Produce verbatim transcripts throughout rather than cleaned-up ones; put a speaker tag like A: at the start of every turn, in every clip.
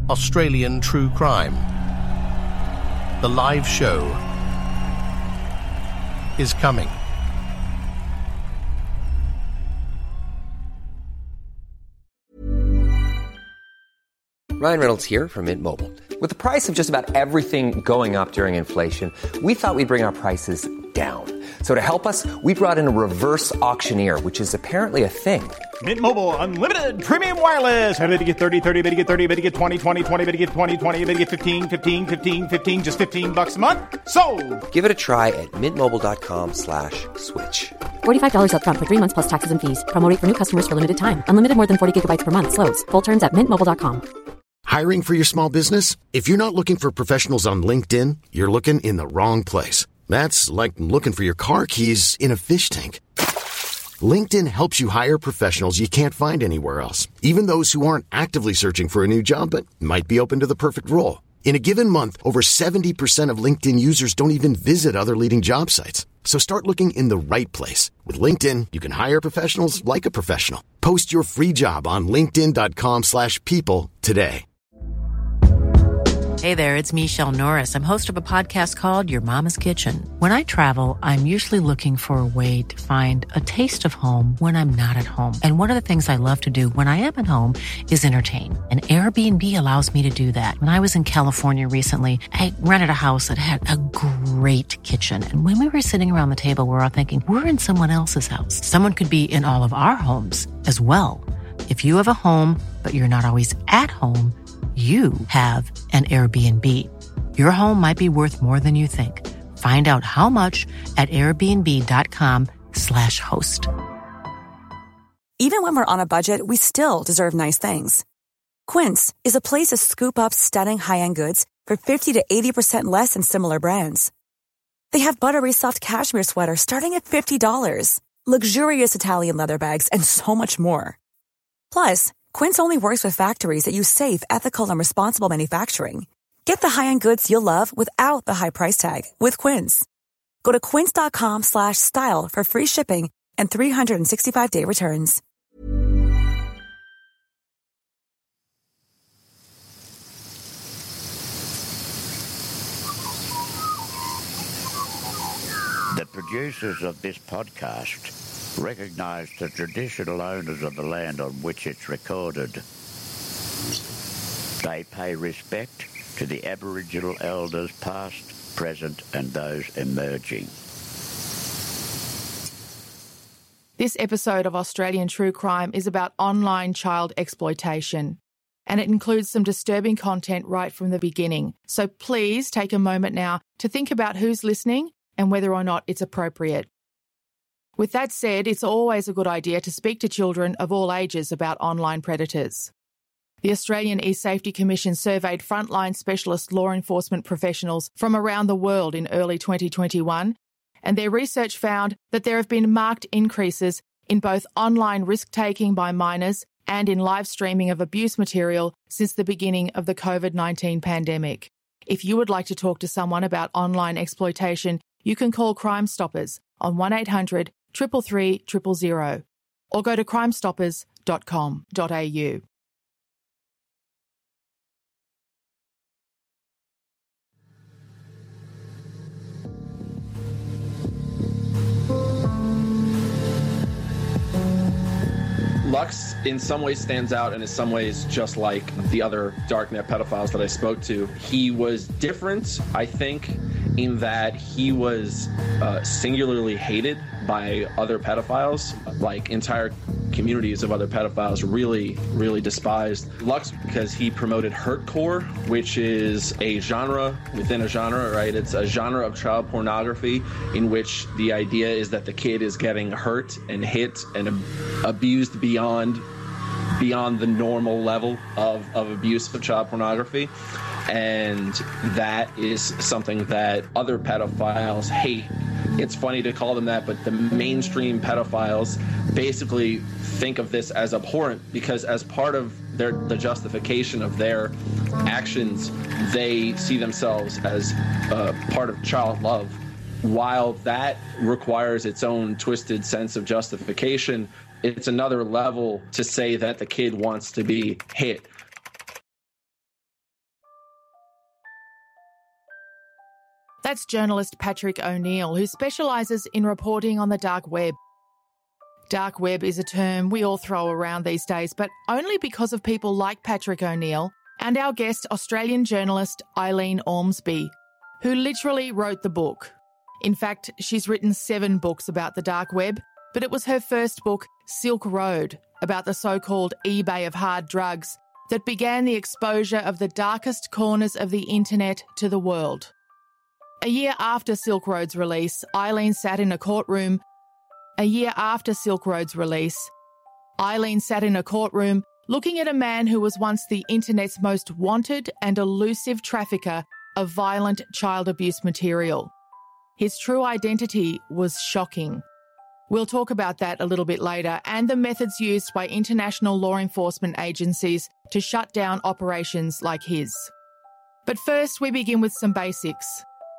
A: Australian True Crime. The live show is coming.
B: Ryan Reynolds here from Mint Mobile. With the price of just about everything going up during inflation, we thought we'd bring our prices down. So to help us, we brought in a reverse auctioneer, which is apparently a thing.
C: Mint Mobile Unlimited Premium Wireless. How to get thirty, thirty, how to get thirty, how to get twenty, twenty, twenty, how to get twenty, twenty, how to get fifteen, fifteen, fifteen, fifteen, just fifteen bucks a month? Sold!
B: Give it a try at mintmobile.com slash switch.
D: forty-five dollars up front for three months plus taxes and fees. Promo rate for new customers for limited time. Unlimited more than forty gigabytes per month. Slows full terms at mint mobile dot com.
E: Hiring for your small business? If you're not looking for professionals on LinkedIn, you're looking in the wrong place. That's like looking for your car keys in a fish tank. LinkedIn helps you hire professionals you can't find anywhere else, even those who aren't actively searching for a new job but might be open to the perfect role. In a given month, over seventy percent of LinkedIn users don't even visit other leading job sites. So start looking in the right place. With LinkedIn, you can hire professionals like a professional. Post your free job on linkedin.com slash people today.
F: Hey there, it's Michelle Norris. I'm host of a podcast called Your Mama's Kitchen. When I travel, I'm usually looking for a way to find a taste of home when I'm not at home. And one of the things I love to do when I am at home is entertain. And Airbnb allows me to do that. When I was in California recently, I rented a house that had a great kitchen. And when we were sitting around the table, we were all thinking, we're in someone else's house. Someone could be in all of our homes as well. If you have a home, but you're not always at home, you have an Airbnb. Your home might be worth more than you think. Find out how much at airbnb.com slash host.
G: Even when we're on a budget, we still deserve nice things. Quince is a place to scoop up stunning high-end goods for fifty to eighty percent less than similar brands. They have buttery soft cashmere sweaters starting at fifty dollars, luxurious Italian leather bags, and so much more. Plus, Quince only works with factories that use safe, ethical, and responsible manufacturing. Get the high-end goods you'll love without the high price tag with Quince. Go to quince.com slash style for free shipping and three sixty-five day returns.
H: The producers of this podcast recognise the traditional owners of the land on which it's recorded. They pay respect to the Aboriginal elders past, present and those emerging.
I: This episode of Australian True Crime is about online child exploitation, and it includes some disturbing content right from the beginning. So please take a moment now to think about who's listening and whether or not it's appropriate. With that said, it's always a good idea to speak to children of all ages about online predators. The Australian E-Safety Commission surveyed frontline specialist law enforcement professionals from around the world in early twenty twenty-one, and their research found that there have been marked increases in both online risk-taking by minors and in live streaming of abuse material since the beginning of the COVID nineteen pandemic. If you would like to talk to someone about online exploitation, you can call Crime Stoppers on one eight hundred, three three three, zero zero zero or go to crime stoppers dot com dot a u.
J: Lux in some ways stands out and in some ways just like the other darknet pedophiles that I spoke to. He was different, I think, in that he was uh, singularly hated by other pedophiles. Like entire communities of other pedophiles really, really despised Lux because he promoted hurtcore, which is a genre within a genre, right? It's a genre of child pornography in which the idea is that the kid is getting hurt and hit and ab- abused beyond beyond the normal level of, of abuse of child pornography. And that is something that other pedophiles hate. It's funny to call them that, but the mainstream pedophiles basically think of this as abhorrent because as part of their the justification of their actions, they see themselves as uh, part of child love. While that requires its own twisted sense of justification, it's another level to say that the kid wants to be hit.
I: That's journalist Patrick O'Neill, who specialises in reporting on the dark web. Dark web is a term we all throw around these days, but only because of people like Patrick O'Neill and our guest, Australian journalist Eileen Ormsby, who literally wrote the book. In fact, she's written seven books about the dark web, but it was her first book, Silk Road, about the so-called eBay of hard drugs, that began the exposure of the darkest corners of the internet to the world. A year after Silk Road's release, Eileen sat in a courtroom. A year after Silk Road's release, Eileen sat in a courtroom looking at a man who was once the internet's most wanted and elusive trafficker of violent child abuse material. His true identity was shocking. We'll talk about that a little bit later, and the methods used by international law enforcement agencies to shut down operations like his. But first, we begin with some basics.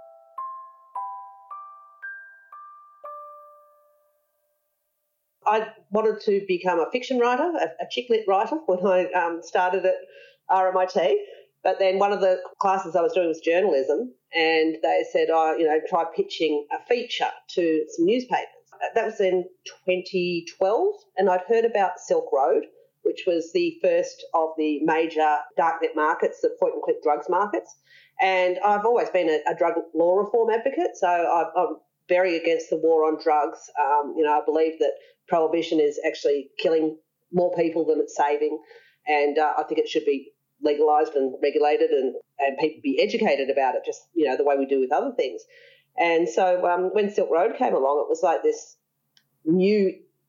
K: I wanted to become a fiction writer, a, a chick lit writer, when I um, started at R M I T. But then one of the classes I was doing was journalism, and they said, oh, you know, try pitching a feature to some newspapers. That was in twenty twelve, and I'd heard about Silk Road, which was the first of the major darknet markets, the point-and-click drugs markets. And I've always been a, a drug law reform advocate, so I, I'm very against the war on drugs. Um, you know, I believe that prohibition is actually killing more people than it's saving, and uh, I think it should be legalised and regulated, and, and people be educated about it, just, you know, the way we do with other things. And so um, when Silk Road came along, it was like this new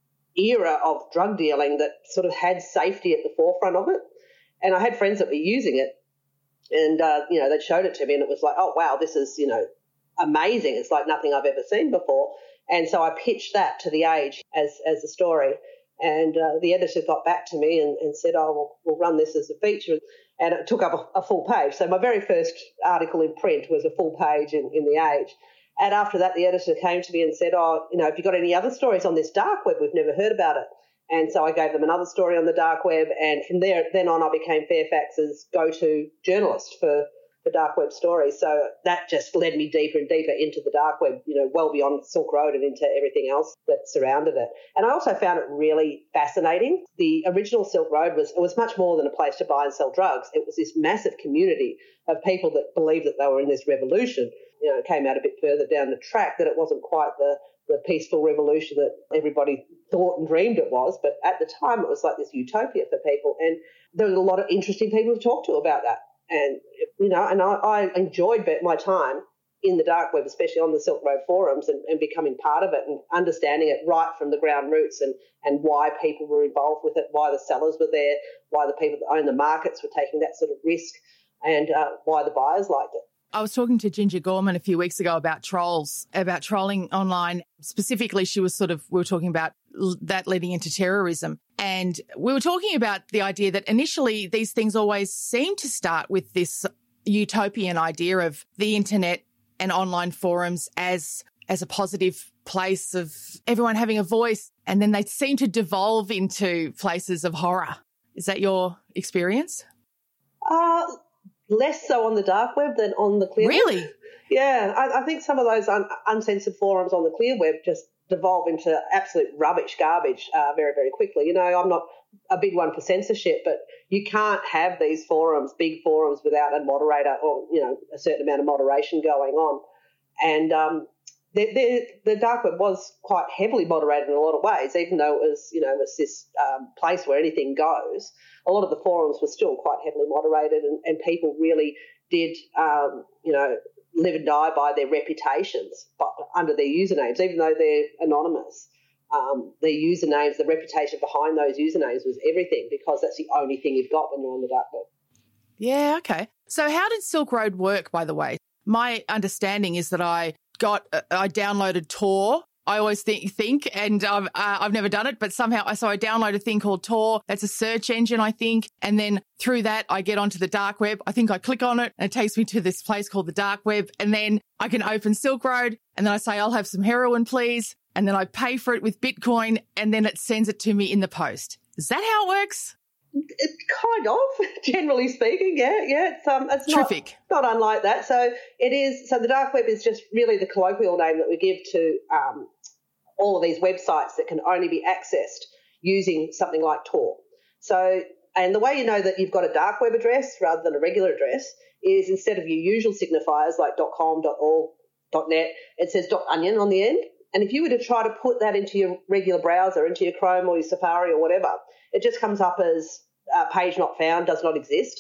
K: era of drug dealing that sort of had safety at the forefront of it. And I had friends that were using it, and, uh, you know, they showed it to me, and it was like, oh, wow, this is, you know, amazing. It's like nothing I've ever seen before. And so I pitched that to The Age as as a story. And uh, the editor got back to me and, and said, oh, we'll, we'll run this as a feature. And it took up a, a full page. So my very first article in print was a full page in, in The Age. And after that, the editor came to me and said, oh, you know, have you got any other stories on this dark web? We've never heard about it. And so I gave them another story on the dark web. And from there, then on, I became Fairfax's go-to journalist for for dark web stories. So that just led me deeper and deeper into the dark web, you know, well beyond Silk Road and into everything else that surrounded it. And I also found it really fascinating. The original Silk Road was, it was much more than a place to buy and sell drugs. It was this massive community of people that believed that they were in this revolution. You know, it came out a bit further down the track that it wasn't quite the, the peaceful revolution that everybody thought and dreamed it was. But at the time, it was like this utopia for people. And there was a lot of interesting people to talk to about that. And, you know, and I, I enjoyed my time in the dark web, especially on the Silk Road forums, and, and becoming part of it and understanding it right from the ground roots, and, and why people were involved with it, why the sellers were there, why the people that own the markets were taking that sort of risk, and uh, why the buyers liked it.
I: I was talking to Ginger Gorman a few weeks ago about trolls, about trolling online. Specifically, she was sort of, we were talking about that leading into terrorism. And we were talking about the idea that initially these things always seem to start with this utopian idea of the internet and online forums as as a positive place of everyone having a voice. And then they seem to devolve into places of horror. Is that your experience?
K: Uh Less so on the dark web than on the clear
I: really?
K: web. Really? Yeah, I, I think some of those un, uncensored forums on the clear web just devolve into absolute rubbish garbage uh, very, very quickly. You know, I'm not a big one for censorship, but you can't have these forums, big forums, without a moderator or, you know, a certain amount of moderation going on. And um, the, the, the dark web was quite heavily moderated in a lot of ways, even though it was, you know, it was this um, place where anything goes. A lot of the forums were still quite heavily moderated, and, and people really did, um, you know, live and die by their reputations, but under their usernames, even though they're anonymous. Um, their usernames, the reputation behind those usernames was everything, because that's the only thing you've got when you're on the dark web.
I: Yeah, okay. So how did Silk Road work, by the way? My understanding is that I got, uh, I downloaded Tor. I always think, think and I've, uh, I've never done it, but somehow, so I download a thing called Tor. That's a search engine, I think. And then through that, I get onto the dark web. I think I click on it and it takes me to this place called the dark web. And then I can open Silk Road, and then I say, I'll have some heroin, please. And then I pay for it with Bitcoin, and then it sends it to me in the post. Is that how it works?
K: It, kind of, generally speaking, yeah, yeah. It's um, it's not, not unlike that. So it is. So the dark web is just really the colloquial name that we give to um, all of these websites that can only be accessed using something like Tor. So, and the way you know that you've got a dark web address rather than a regular address is instead of your usual signifiers like .com, .org, .net, it says .onion on the end. And if you were to try to put that into your regular browser, into your Chrome or your Safari or whatever, it just comes up as uh, page not found, does not exist.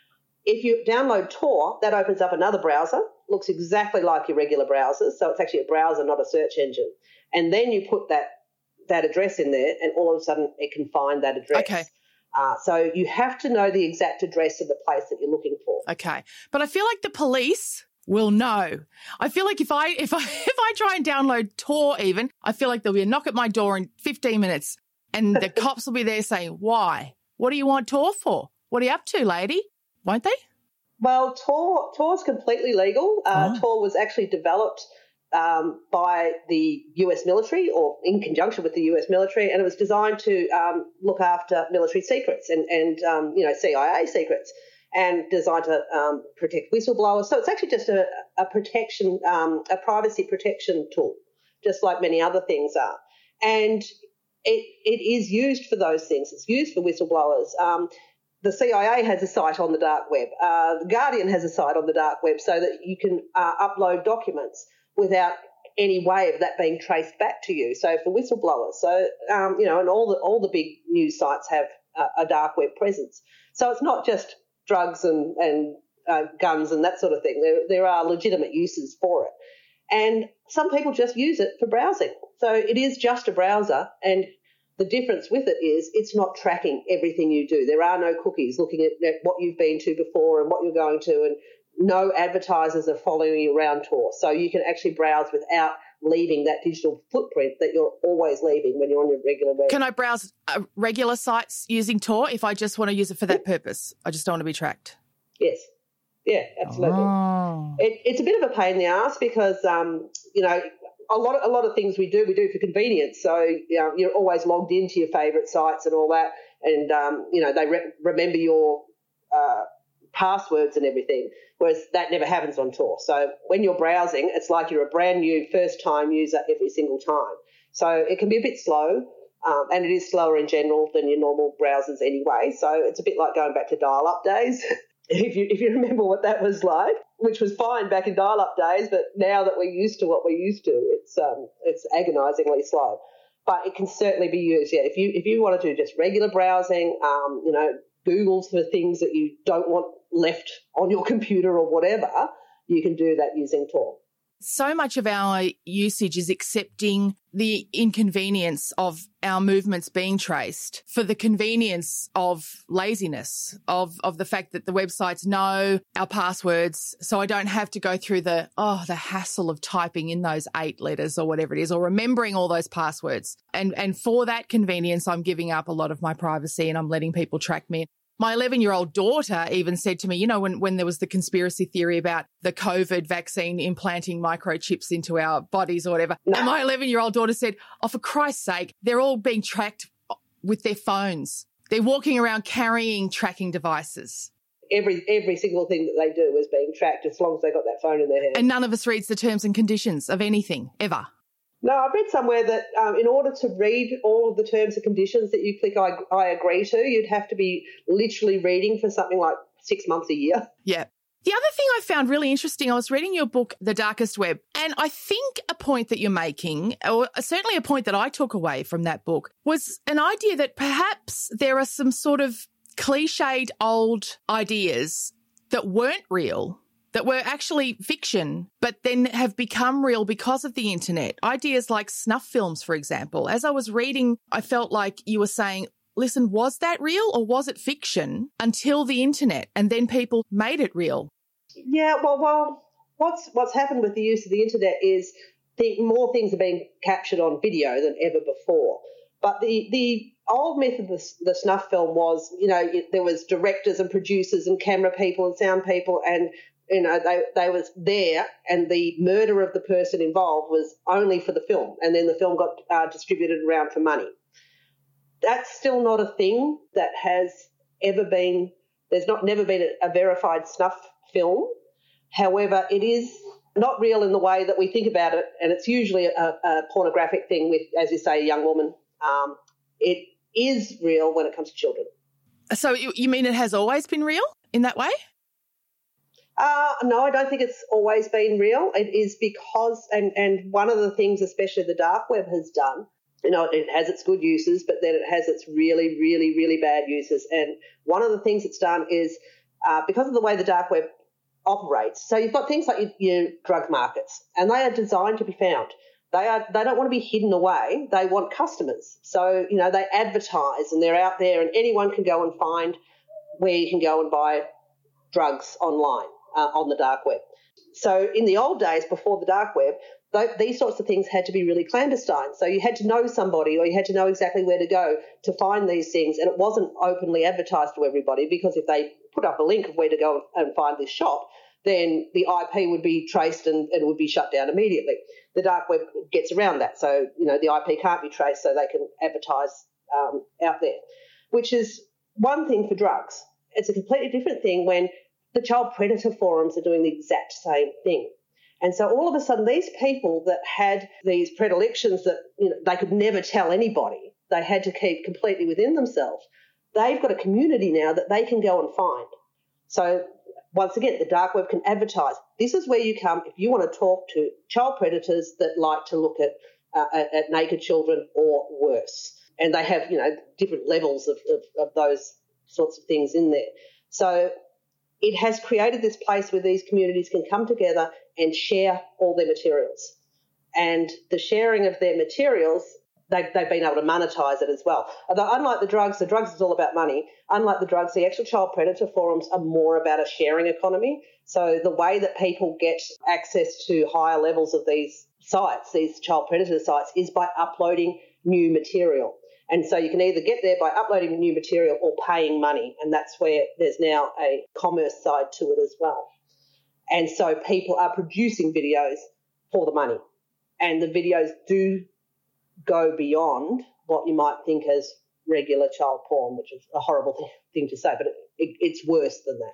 K: If you download Tor, that opens up another browser, looks exactly like your regular browsers, so it's actually a browser, not a search engine. And then you put that that address in there, and all of a sudden it can find that address.
I: Okay.
K: Uh, so you have to know the exact address of the place that you're looking for.
I: Okay. But I feel like the police will know. I feel like if I if I if I try and download Tor even, I feel like there'll be a knock at my door in fifteen minutes and the cops will be there saying, why? What do you want Tor for? What are you up to, lady? Won't they?
K: Well, Tor Tor's completely legal. Uh,
I: Oh.
K: Tor was actually developed um, by the U S military or in conjunction with the U S military, and it was designed to um, look after military secrets and, and um, you know, C I A secrets, and designed to um, protect whistleblowers. So it's actually just a, a protection, um, a privacy protection tool, just like many other things are. And it it is used for those things. It's used for whistleblowers. Um, the C I A has a site on the dark web. Uh, the Guardian has a site on the dark web so that you can uh, upload documents without any way of that being traced back to you. So for whistleblowers, so um, you know, and all the all the big news sites have a, a dark web presence. So it's not just drugs and and uh, guns and that sort of thing. There there are legitimate uses for it, and some people just use it for browsing. So it is just a browser, and the difference with it is it's not tracking everything you do. There are no cookies looking at, at what you've been to before and what you're going to, and no advertisers are following you around Tor. So you can actually browse without leaving that digital footprint that you're always leaving when you're on your regular web.
I: Can I browse uh, regular sites using Tor if I just want to use it for that purpose? I just don't want to be tracked.
K: Yes. Yeah, absolutely.
I: Oh.
K: It, it's a bit of a pain in the ass because, um, you know, a lot of, a lot of things we do, we do for convenience. So, you know, you're always logged into your favourite sites and all that, and, um, you know, they re- remember your uh, passwords and everything, whereas that never happens on Tor. So when you're browsing, it's like you're a brand new first-time user every single time. So it can be a bit slow, um, and it is slower in general than your normal browsers anyway. So it's a bit like going back to dial-up days. If you if you remember what that was like, which was fine back in dial-up days, but now that we're used to what we're used to, it's um it's agonisingly slow. But it can certainly be used. Yeah, if you if you want to do just regular browsing, um, you know, Googles for things that you don't want left on your computer or whatever, you can do that using Tor.
I: So much of our usage is accepting the inconvenience of our movements being traced for the convenience of laziness, of, of the fact that the websites know our passwords, so I don't have to go through the, oh, the hassle of typing in those eight letters or whatever it is, or remembering all those passwords. And, and for that convenience, I'm giving up a lot of my privacy and I'm letting people track me. My eleven-year-old daughter even said to me, you know, when, when there was the conspiracy theory about the COVID vaccine implanting microchips into our bodies or whatever, no. And my eleven-year-old daughter said, oh, for Christ's sake, they're all being tracked with their phones. They're walking around carrying tracking devices.
K: Every every single thing that they do is being tracked as long as they've got that phone in their hand.
I: And none of us reads the terms and conditions of anything, ever.
K: No, I've read somewhere that um, in order to read all of the terms and conditions that you click I, I agree to, you'd have to be literally reading for something like six months a year.
I: Yeah. The other thing I found really interesting, I was reading your book, The Darkest Web, and I think a point that you're making, or certainly a point that I took away from that book, was an idea that perhaps there are some sort of cliched old ideas that weren't real, that were actually fiction, but then have become real because of the internet. Ideas like snuff films, for example. As I was reading, I felt like you were saying, listen, was that real or was it fiction until the internet? And then people made it real.
K: Yeah, well, well, what's what's happened with the use of the internet is the, more things are being captured on video than ever before. But the the old myth of the, the snuff film was, you know, it, there was directors and producers and camera people and sound people, and you know, they they was there, and the murder of the person involved was only for the film, and then the film got uh, distributed around for money. That's still not a thing that has ever been, there's not never been a, a verified snuff film. However, it is not real in the way that we think about it, and it's usually a, a pornographic thing with, as you say, a young woman. Um, it is real when it comes to children.
I: So you mean it has always been real in that way?
K: Uh, no, I don't think it's always been real. It is because, and, and one of the things especially the dark web has done, you know, it has its good uses, but then it has its really, really, really bad uses. And one of the things it's done is uh, because of the way the dark web operates, so you've got things like your, your drug markets, and they are designed to be found. They are they don't want to be hidden away. They want customers. So, you know, they advertise and they're out there, and anyone can go and find where you can go and buy drugs online uh, on the dark web. So in the old days, before the dark web, th- these sorts of things had to be really clandestine. So you had to know somebody, or you had to know exactly where to go to find these things, and it wasn't openly advertised to everybody, because if they put up a link of where to go and find this shop, then the I P would be traced and it would be shut down immediately. The dark web gets around that. So, you know, the I P can't be traced, so they can advertise um, out there, which is one thing for drugs. It's a completely different thing when the child predator forums are doing the exact same thing. And so all of a sudden these people that had these predilections that, you know, they could never tell anybody, they had to keep completely within themselves, they've got a community now that they can go and find. So once again, the dark web can advertise. This is where you come if you want to talk to child predators that like to look at uh, at, at naked children or worse. And they have, you know, different levels of, of, of those sorts of things in there. So it has created this place where these communities can come together and share all their materials. And the sharing of their materials, they've, they've been able to monetize it as well. Although unlike the drugs, the drugs is all about money. Unlike the drugs, the actual child predator forums are more about a sharing economy. So the way that people get access to higher levels of these sites, these child predator sites, is by uploading new material. And so you can either get there by uploading new material or paying money, and that's where there's now a commerce side to it as well. And so people are producing videos for the money, and the videos do go beyond what you might think as regular child porn, which is a horrible thing to say, but it, it, it's worse than that.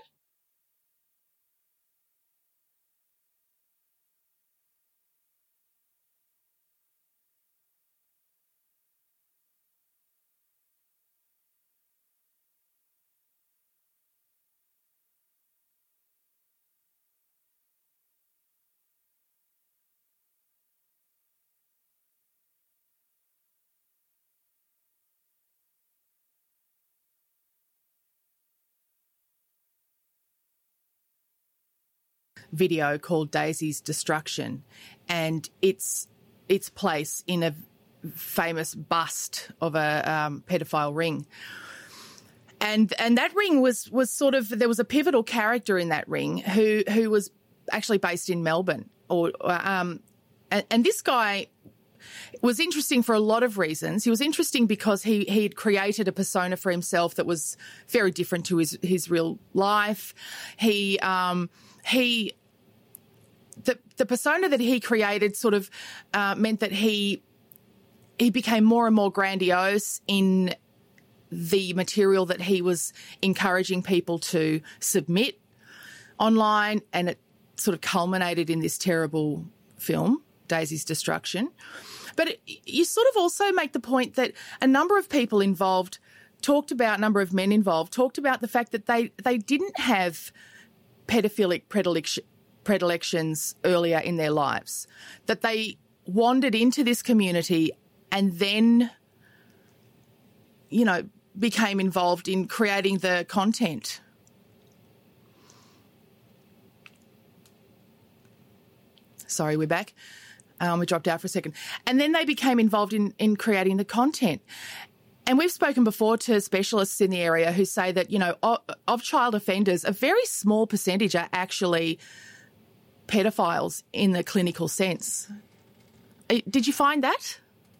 I: Video called Daisy's Destruction, and its its place in a famous bust of a um, pedophile ring. And and that ring was was sort of, there was a pivotal character in that ring who who was actually based in Melbourne, or um, and, and this guy was interesting for a lot of reasons. He was interesting because he he had created a persona for himself that was very different to his his real life. He um he the the persona that he created sort of uh, meant that he he became more and more grandiose in the material that he was encouraging people to submit online, and it sort of culminated in this terrible film, Daisy's Destruction. But it, you sort of also make the point that a number of people involved talked about, a number of men involved talked about the fact that they, they didn't have pedophilic predilection, predilections earlier in their lives, that they wandered into this community and then, you know, became involved in creating the content. Sorry, we're back. Um, we dropped out for a second. And then they became involved in, in creating the content. And we've spoken before to specialists in the area who say that, you know, of, of child offenders, a very small percentage are actually pedophiles in the clinical sense. Did you find that?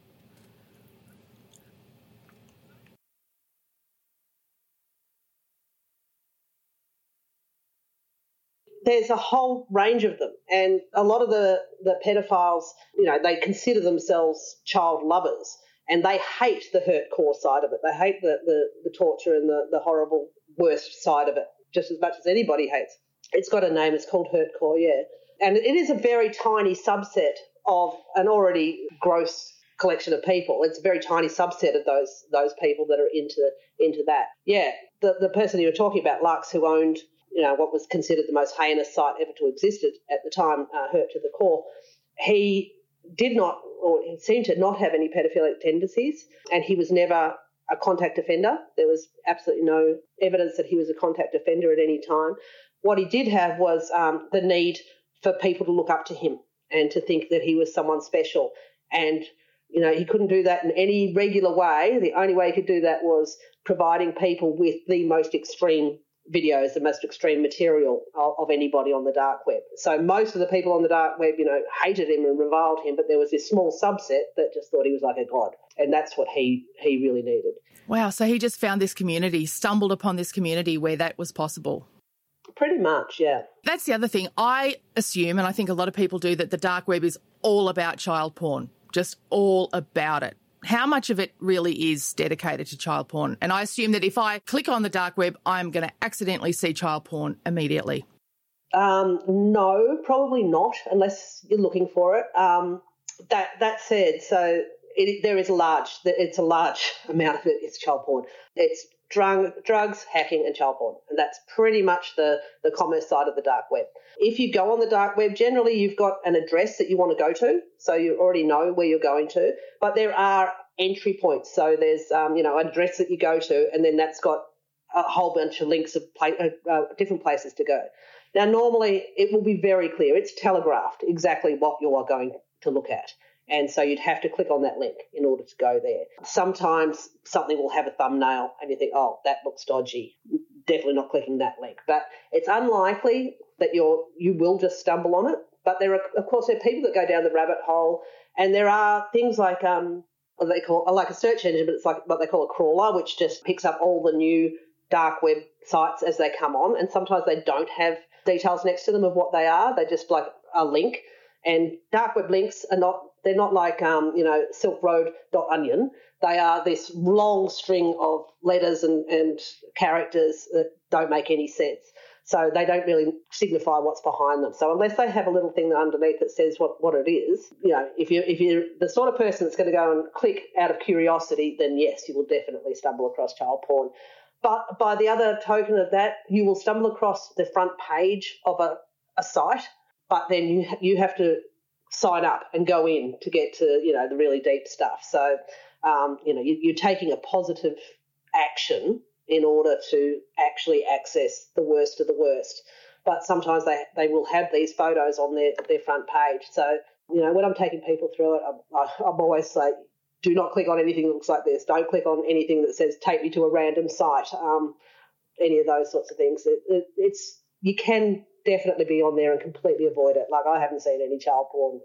K: There's a whole range of them, and a lot of the, the pedophiles, you know, they consider themselves child lovers, and they hate the hurt core side of it. They hate the, the, the torture and the, the horrible worst side of it, just as much as anybody hates. It's got a name. It's called Hurtcore, yeah. And it is a very tiny subset of an already gross collection of people. It's a very tiny subset of those those people that are into into that. Yeah, the the person you were talking about, Lux, who owned, you know, what was considered the most heinous site ever to exist at the time, uh, Hurt to the Core, he did not, or he seemed to not have any paedophilic tendencies, and he was never a contact offender. There was absolutely no evidence that he was a contact offender at any time. What he did have was um, the need for people to look up to him and to think that he was someone special. And, you know, he couldn't do that in any regular way. The only way he could do that was providing people with the most extreme videos, the most extreme material of, of anybody on the dark web. So most of the people on the dark web, you know, hated him and reviled him, but there was this small subset that just thought he was like a god. And that's what he, he really needed.
I: Wow, so he just found this community, stumbled upon this community where that was possible.
K: Pretty much, yeah.
I: That's the other thing. I assume, and I think a lot of people do, that the dark web is all about child porn, just all about it. How much of it really is dedicated to child porn? And I assume that if I click on the dark web, I'm going to accidentally see child porn immediately.
K: Um, no, probably not, unless you're looking for it. Um, that that said, so it, there is a large, it's a large amount of it is child porn. It's drug, drugs, hacking and child porn. And that's pretty much the, the commerce side of the dark web. If you go on the dark web, generally you've got an address that you want to go to, so you already know where you're going to. But there are entry points. So there's, um, you know, an address that you go to, and then that's got a whole bunch of links of pla- uh, different places to go. Now, normally it will be very clear. It's telegraphed exactly what you are going to look at. And so you'd have to click on that link in order to go there. Sometimes something will have a thumbnail and you think, oh, that looks dodgy. Definitely not clicking that link. But it's unlikely that you're, you will just stumble on it. But there are, of course, there are people that go down the rabbit hole, and there are things like um, what they call like a search engine, but it's like what they call a crawler, which just picks up all the new dark web sites as they come on. And sometimes they don't have details next to them of what they are. They just like a link. And dark web links are not, they're not like, um, you know, silk road dot onion. They are this long string of letters and, and characters that don't make any sense. So they don't really signify what's behind them. So unless they have a little thing underneath that says what, what it is, you know, if you're, if you're the sort of person that's going to go and click out of curiosity, then yes, you will definitely stumble across child porn. But by the other token of that, you will stumble across the front page of a, a site, but then you you have to sign up and go in to get to, you know, the really deep stuff. So, um, you know, you, you're taking a positive action in order to actually access the worst of the worst. But sometimes they, they will have these photos on their, their front page. So, you know, when I'm taking people through it, I'm, I'm always like, do not click on anything that looks like this. Don't click on anything that says take me to a random site, um, any of those sorts of things. It, it, it's you can definitely be on there and completely avoid it. Like, I haven't seen any child porn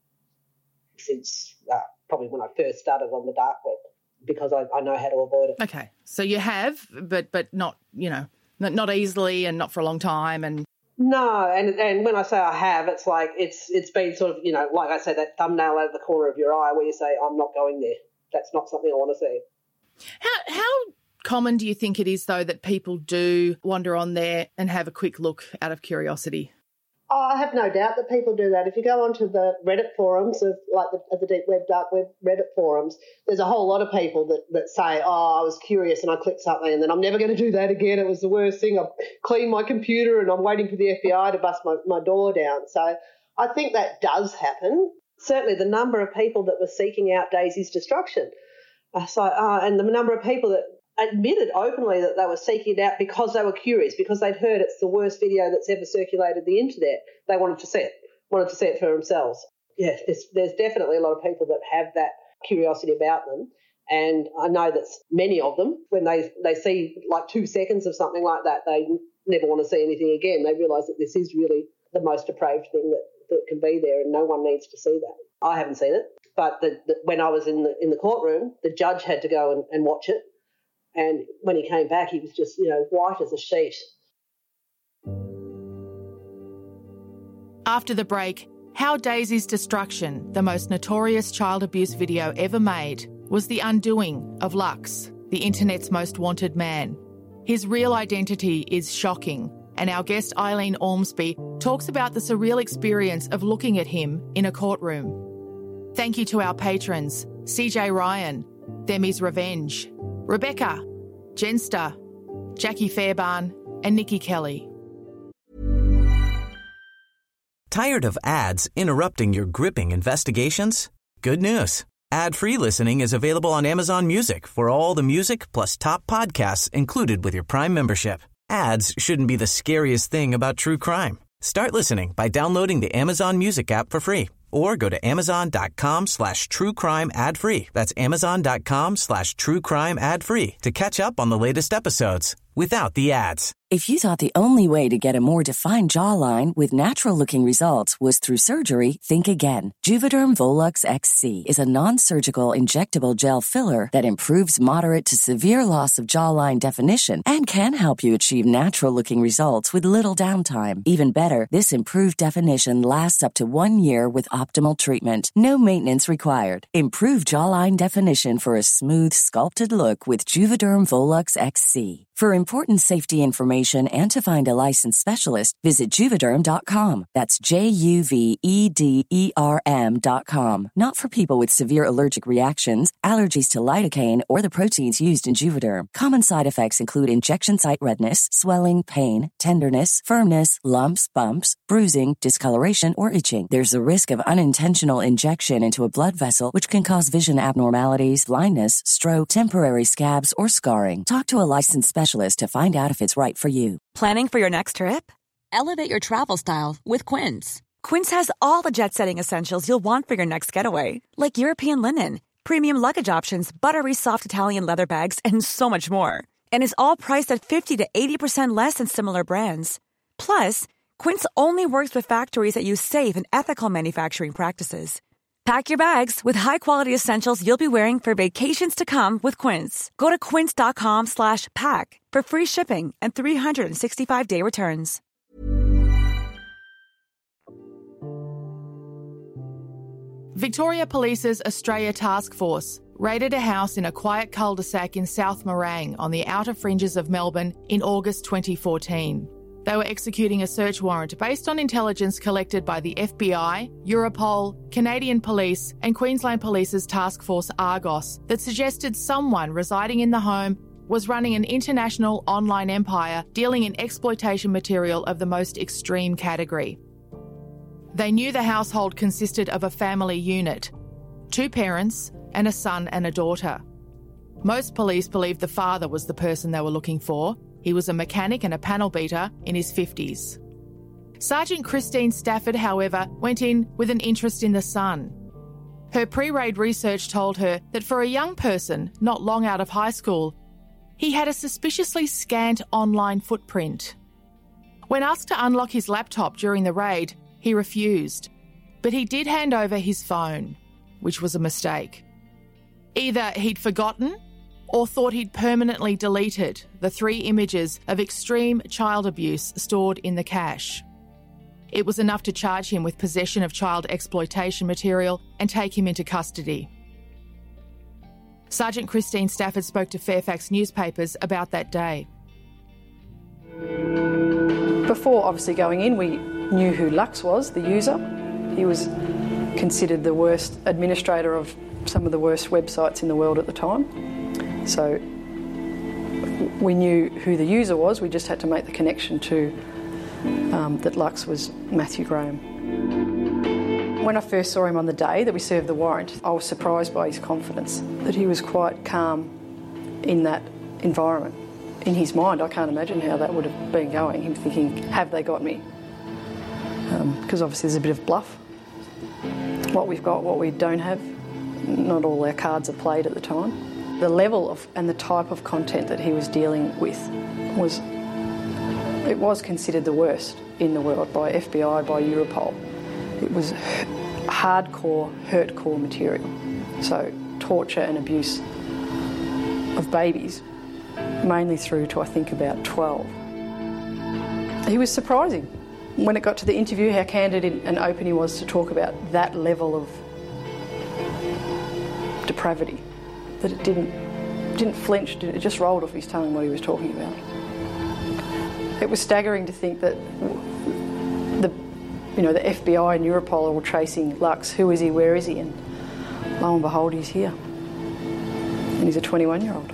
K: since uh, probably when I first started on the dark web, because I, I know how to avoid it.
I: Okay. So you have, but but not, you know, not, not easily and not for a long time. And
K: No, and and when I say I have, it's like it's it's been sort of, you know, like I say, that thumbnail out of the corner of your eye where you say, I'm not going there. That's not something I want to see.
I: How how common do you think it is, though, that people do wander on there and have a quick look out of curiosity?
K: Oh, I have no doubt that people do that. If you go onto the Reddit forums of like the, of the deep web, dark web Reddit forums, there's a whole lot of people that, that say, oh, I was curious and I clicked something and then I'm never going to do that again. It was the worst thing. I've cleaned my computer and I'm waiting for the F B I to bust my, my door down. So I think that does happen. Certainly the number of people that were seeking out Daisy's destruction. Uh, so, uh, and the number of people that admitted openly that they were seeking it out because they were curious, because they'd heard it's the worst video that's ever circulated the internet. They wanted to see it, wanted to see it for themselves. Yeah, there's, there's definitely a lot of people that have that curiosity about them. And I know that many of them, when they, they see like two seconds of something like that, they never want to see anything again. They realise that this is really the most depraved thing that, that can be there, and no one needs to see that. I haven't seen it, but the, the, when I was in the in the courtroom, the judge had to go and, and watch it. And when he came back, he was just, you know, white as a sheet.
I: After the break, how Daisy's destruction, the most notorious child abuse video ever made, was the undoing of Lux, the internet's most wanted man. His real identity is shocking, and our guest Eileen Ormsby talks about the surreal experience of looking at him in a courtroom. Thank you to our patrons, C J Ryan, Demi's Revenge, Rebecca, Jenster, Jackie Fairbairn and Nikki Kelly.
L: Tired of ads interrupting your gripping investigations? Good news. Ad-free listening is available on Amazon Music for all the music plus top podcasts included with your Prime membership. Ads shouldn't be the scariest thing about true crime. Start listening by downloading the Amazon Music app for free or go to amazon.com slash true crime ad free. That's amazon.com slash true crime ad free to catch up on the latest episodes without the ads.
M: If you thought the only way to get a more defined jawline with natural-looking results was through surgery, think again. Juvederm Volux X C is a non-surgical injectable gel filler that improves moderate to severe loss of jawline definition and can help you achieve natural-looking results with little downtime. Even better, this improved definition lasts up to one year with optimal treatment. No maintenance required. Improve jawline definition for a smooth, sculpted look with Juvederm Volux X C. For important safety information and to find a licensed specialist, visit Juvederm dot com. That's J U V E D E R M dot com. Not for people with severe allergic reactions, allergies to lidocaine, or the proteins used in Juvederm. Common side effects include injection site redness, swelling, pain, tenderness, firmness, lumps, bumps, bruising, discoloration, or itching. There's a risk of unintentional injection into a blood vessel, which can cause vision abnormalities, blindness, stroke, temporary scabs, or scarring. Talk to a licensed specialist to find out if it's right for you.
G: Planning for your next trip? Elevate your travel style with Quince. Quince has all the jet-setting essentials you'll want for your next getaway, like European linen, premium luggage options, buttery soft Italian leather bags, and so much more. And is all priced at fifty to eighty percent less than similar brands. Plus, Quince only works with factories that use safe and ethical manufacturing practices. Pack your bags with high-quality essentials you'll be wearing for vacations to come with Quince. Go to quince.com slash pack for free shipping and three sixty-five day returns.
I: Victoria Police's Australia Task Force raided a house in a quiet cul-de-sac in South Morang on the outer fringes of Melbourne in August twenty fourteen. They were executing a search warrant based on intelligence collected by the F B I, Europol, Canadian Police and Queensland Police's Task Force Argos that suggested someone residing in the home was running an international online empire dealing in exploitation material of the most extreme category. They knew the household consisted of a family unit, two parents and a son and a daughter. Most police believed the father was the person they were looking for. He was a mechanic and a panel beater in his fifties. Sergeant Christine Stafford, however, went in with an interest in the son. Her pre-raid research told her that for a young person not long out of high school, he had a suspiciously scant online footprint. When asked to unlock his laptop during the raid, he refused, but he did hand over his phone, which was a mistake. Either he'd forgotten or thought he'd permanently deleted the three images of extreme child abuse stored in the cache. It was enough to charge him with possession of child exploitation material and take him into custody. Sergeant Christine Stafford spoke to Fairfax newspapers about that day.
N: Before obviously going in, we knew who Lux was, the user. He was considered the worst administrator of some of the worst websites in the world at the time. So we knew who the user was, we just had to make the connection to um, that Lux was Matthew Graham. When I first saw him on the day that we served the warrant, I was surprised by his confidence, that he was quite calm in that environment. In his mind, I can't imagine how that would have been going, him thinking, have they got me? Because um, obviously there's a bit of bluff. What we've got, what we don't have, not all our cards are played at the time. The level of and the type of content that he was dealing with was, it was considered the worst in the world by F B I, by Europol. It was hardcore, hurtcore material. So torture and abuse of babies, mainly through to I think about twelve. He was surprising when it got to the interview how candid and open he was to talk about that level of depravity. That it didn't didn't flinch, it just rolled off his tongue what he was talking about. It was staggering to think that the, you know, the F B I and Europol are all chasing Lux. Who is he? Where is he? And lo and behold, he's here. And he's a twenty-one-year-old.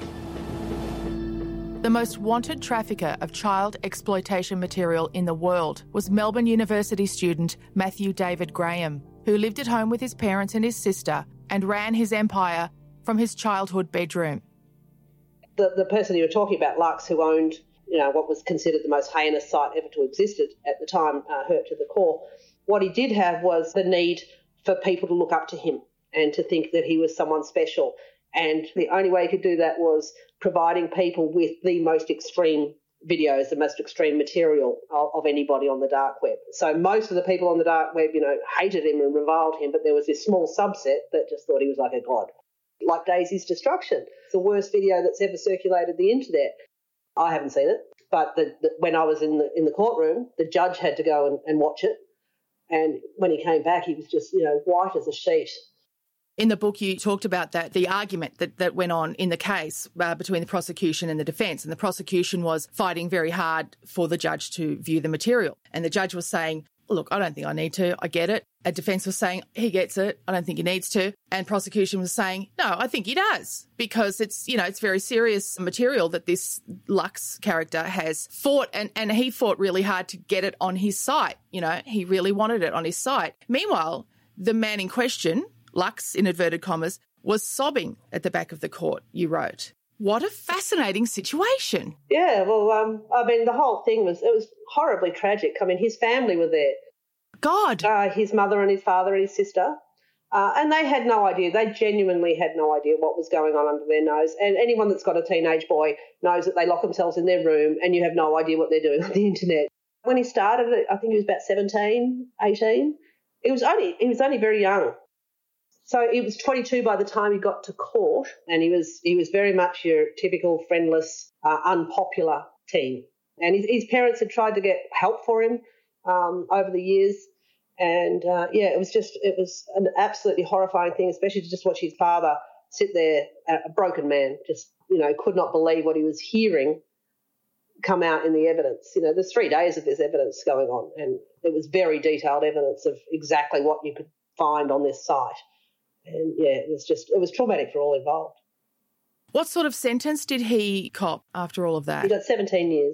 I: The most wanted trafficker of child exploitation material in the world was Melbourne University student Matthew David Graham, who lived at home with his parents and his sister and ran his empire from his childhood bedroom.
K: The, the person you were talking about, Lux, who owned, you know, what was considered the most heinous site ever to exist at the time, uh, hurt to the core. What he did have was the need for people to look up to him and to think that he was someone special. And the only way he could do that was providing people with the most extreme videos, the most extreme material of, of anybody on the dark web. So most of the people on the dark web, you know, hated him and reviled him, but there was this small subset that just thought he was like a god. Like Daisy's Destruction. It's the worst video that's ever circulated the internet. I haven't seen it, but the, the, when I was in the in the courtroom, the judge had to go and, and watch it. And when he came back, he was just, you know, white as a sheet.
I: In the book, you talked about that, the argument that, that went on in the case uh, between the prosecution and the defence. And the prosecution was fighting very hard for the judge to view the material. And the judge was saying, look, I don't think I need to. I get it. A defence was saying, he gets it. I don't think he needs to. And prosecution was saying, no, I think he does, because it's, you know, it's very serious material that this Lux character has fought, and, and he fought really hard to get it on his site. You know, he really wanted it on his site. Meanwhile, the man in question, Lux, in inverted commas, was sobbing at the back of the court, you wrote. What a fascinating situation.
K: Yeah, well, um, I mean, the whole thing was, it was horribly tragic. I mean, his family were there.
I: God.
K: Uh, his mother and his father and his sister. Uh, and they had no idea. They genuinely had no idea what was going on under their nose. And anyone that's got a teenage boy knows that they lock themselves in their room and you have no idea what they're doing on the internet. When he started it, I think he was about seventeen, eighteen. It was only, he was only very young. So he was twenty-two by the time he got to court, and he was he was very much your typical friendless, uh, unpopular teen. And his, his parents had tried to get help for him um, over the years, and uh, yeah, it was just it was an absolutely horrifying thing, especially to just watch his father sit there, a broken man, just you know could not believe what he was hearing come out in the evidence. You know, there's three days of this evidence going on, and it was very detailed evidence of exactly what you could find on this site. And, yeah, it was just, it was traumatic for all involved.
I: What sort of sentence did he cop after all of that?
K: He got seventeen years.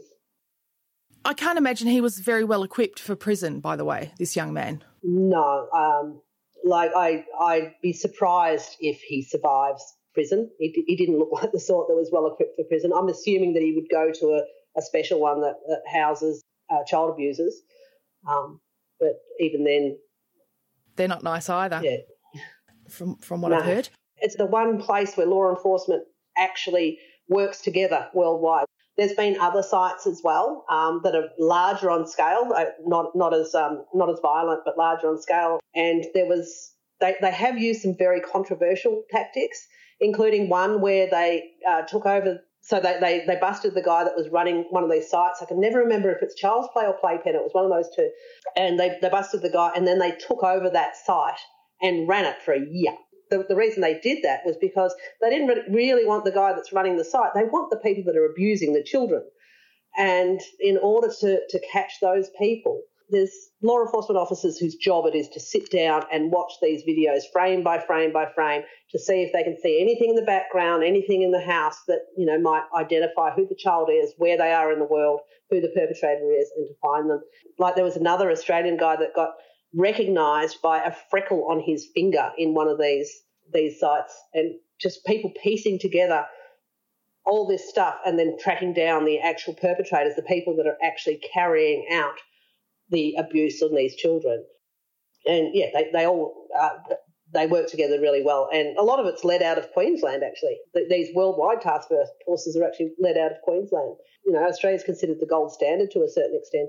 I: I can't imagine he was very well equipped for prison, by the way, this young man.
K: No. Um, like, I, I'd be surprised if he survives prison. He, he didn't look like the sort that was well equipped for prison. I'm assuming that he would go to a, a special one that, that houses uh, child abusers. Um, but even then...
I: They're not nice either.
K: Yeah.
I: From from what
K: no.
I: I've heard.
K: It's the one place where law enforcement actually works together worldwide. There's been other sites as well um, that are larger on scale, not not as um, not as violent, but larger on scale. And there was they, they have used some very controversial tactics, including one where they uh, took over. So they, they they busted the guy that was running one of these sites. I can never remember if it's Child's Play or Playpen. It was one of those two. And they, they busted the guy, and then they took over that site and ran it for a year. The, the reason they did that was because they didn't really want the guy that's running the site. They want the people that are abusing the children. And in order to, to catch those people, there's law enforcement officers whose job it is to sit down and watch these videos frame by frame by frame to see if they can see anything in the background, anything in the house that, you know, might identify who the child is, where they are in the world, who the perpetrator is, and to find them. Like there was another Australian guy that got recognised by a freckle on his finger in one of these these sites, and just people piecing together all this stuff and then tracking down the actual perpetrators, the people that are actually carrying out the abuse on these children. And yeah, they, they all uh, they work together really well, and a lot of it's led out of Queensland actually. These worldwide task forces are actually led out of Queensland. You know, Australia's considered the gold standard to a certain extent.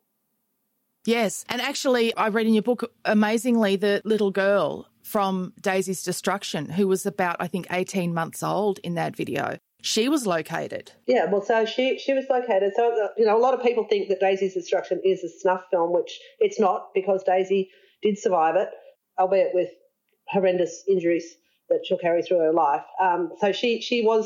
I: Yes, and actually I read in your book, amazingly, the little girl from Daisy's Destruction, who was about, I think, eighteen months old in that video, she was located.
K: Yeah, well, so she, she was located. So, you know, a lot of people think that Daisy's Destruction is a snuff film, which it's not, because Daisy did survive it, albeit with horrendous injuries that she'll carry through her life. Um, so she, she was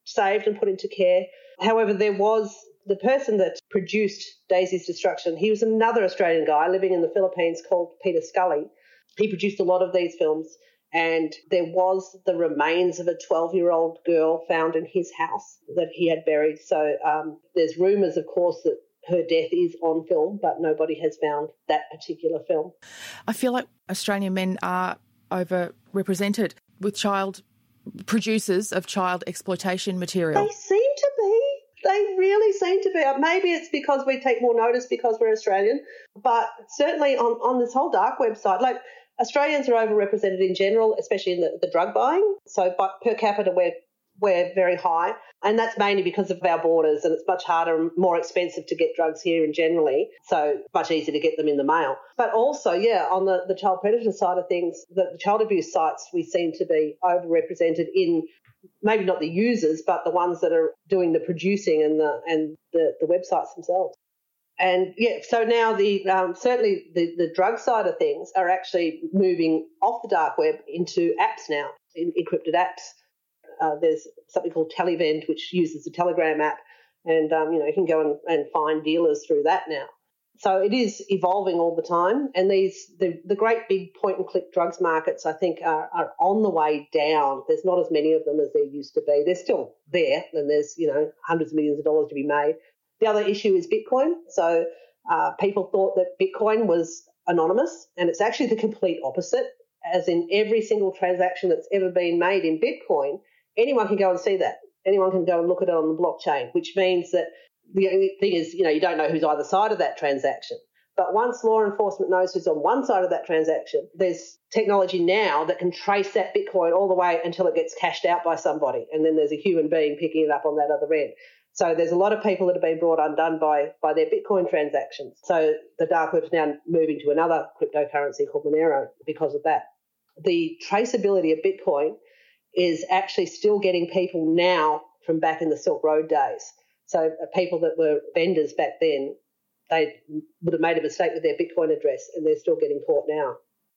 K: saved and put into care. However, there was the person that produced Daisy's Destruction. He was another Australian guy living in the Philippines called Peter Scully. He produced a lot of these films, and there was the remains of a twelve-year-old girl found in his house that he had buried. So um, there's rumours, of course, that her death is on film, but nobody has found that particular film.
I: I feel like Australian men are overrepresented with child producers of child exploitation material.
K: They seem to be. They really seem to be. Maybe it's because we take more notice because we're Australian, but certainly on, on this whole dark website, like Australians are overrepresented in general, especially in the, the drug buying. So by, per capita, we're, we're very high, and that's mainly because of our borders, and it's much harder and more expensive to get drugs here in generally, so much easier to get them in the mail. But also, yeah, on the, the child predator side of things, the, the child abuse sites, we seem to be overrepresented in maybe not the users, but the ones that are doing the producing and the and the, the websites themselves. And yeah, so now the um, certainly the, the drug side of things are actually moving off the dark web into apps now, in, encrypted apps. Uh, there's something called Televend, which uses the Telegram app, and um, you know you can go and, and find dealers through that now. So it is evolving all the time, and these the, the great big point-and-click drugs markets, I think, are, are on the way down. There's not as many of them as there used to be. They're still there, and there's you know hundreds of millions of dollars to be made. The other issue is Bitcoin. So uh, people thought that Bitcoin was anonymous, and it's actually the complete opposite. As in every single transaction that's ever been made in Bitcoin, anyone can go and see that. Anyone can go and look at it on the blockchain, which means that the only thing is, you know, you don't know who's either side of that transaction. But once law enforcement knows who's on one side of that transaction, there's technology now that can trace that Bitcoin all the way until it gets cashed out by somebody, and then there's a human being picking it up on that other end. So there's a lot of people that have been brought undone by, by their Bitcoin transactions. So the dark web's now moving to another cryptocurrency called Monero because of that. The traceability of Bitcoin is actually still getting people now from back in the Silk Road days. So people that were vendors back then, they would have made a mistake with their Bitcoin address, and they're still getting caught now.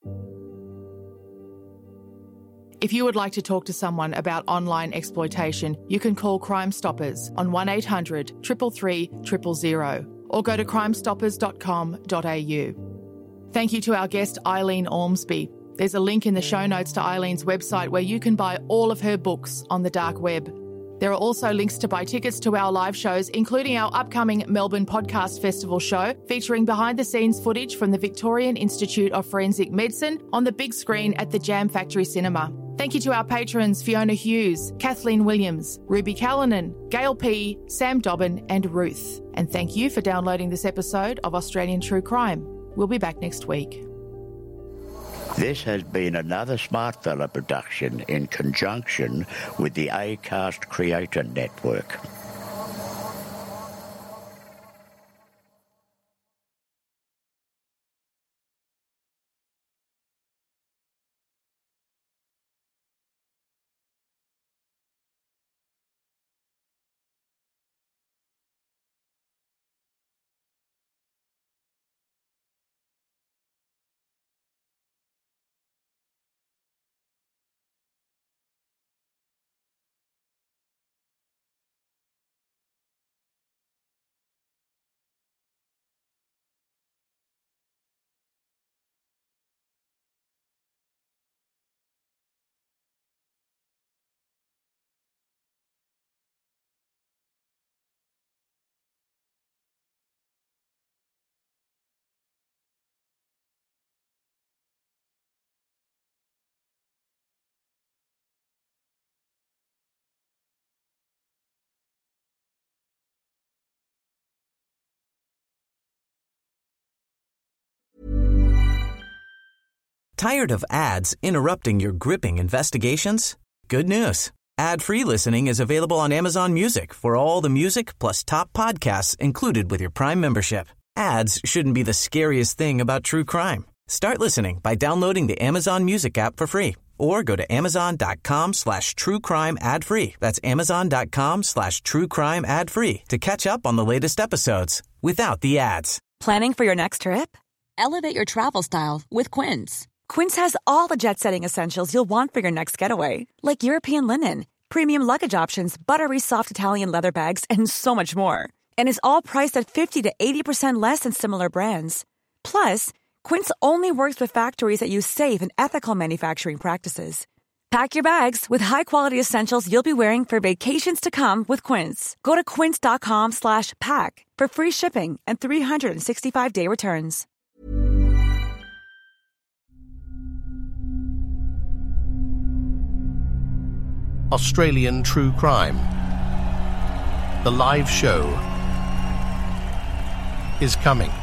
I: If you would like to talk to someone about online exploitation, you can call Crime Stoppers on one eight hundred, three three three, zero zero zero or go to crime stoppers dot com dot a u. Thank you to our guest Eileen Ormsby. There's a link in the show notes to Eileen's website where you can buy all of her books on the dark web. There are also links to buy tickets to our live shows, including our upcoming Melbourne Podcast Festival show, featuring behind-the-scenes footage from the Victorian Institute of Forensic Medicine on the big screen at the Jam Factory Cinema. Thank you to our patrons Fiona Hughes, Kathleen Williams, Ruby Callanan, Gail P., Sam Dobbin and Ruth. And thank you for downloading this episode of Australian True Crime. We'll be back next week.
H: This has been another Smartfella production in conjunction with the Acast Creator Network.
L: Tired of ads interrupting your gripping investigations? Good news. Ad-free listening is available on Amazon Music for all the music plus top podcasts included with your Prime membership. Ads shouldn't be the scariest thing about true crime. Start listening by downloading the Amazon Music app for free or go to amazon.com slash true crime ad free. That's amazon.com slash true crime ad free to catch up on the latest episodes without the ads.
G: Planning for your next trip? Elevate your travel style with Quince. Quince has all the jet-setting essentials you'll want for your next getaway, like European linen, premium luggage options, buttery soft Italian leather bags, and so much more. And is all priced at fifty to eighty percent less than similar brands. Plus, Quince only works with factories that use safe and ethical manufacturing practices. Pack your bags with high-quality essentials you'll be wearing for vacations to come with Quince. Go to quince.com slash pack for free shipping and three sixty-five day returns.
A: Australian True Crime. The live show is coming.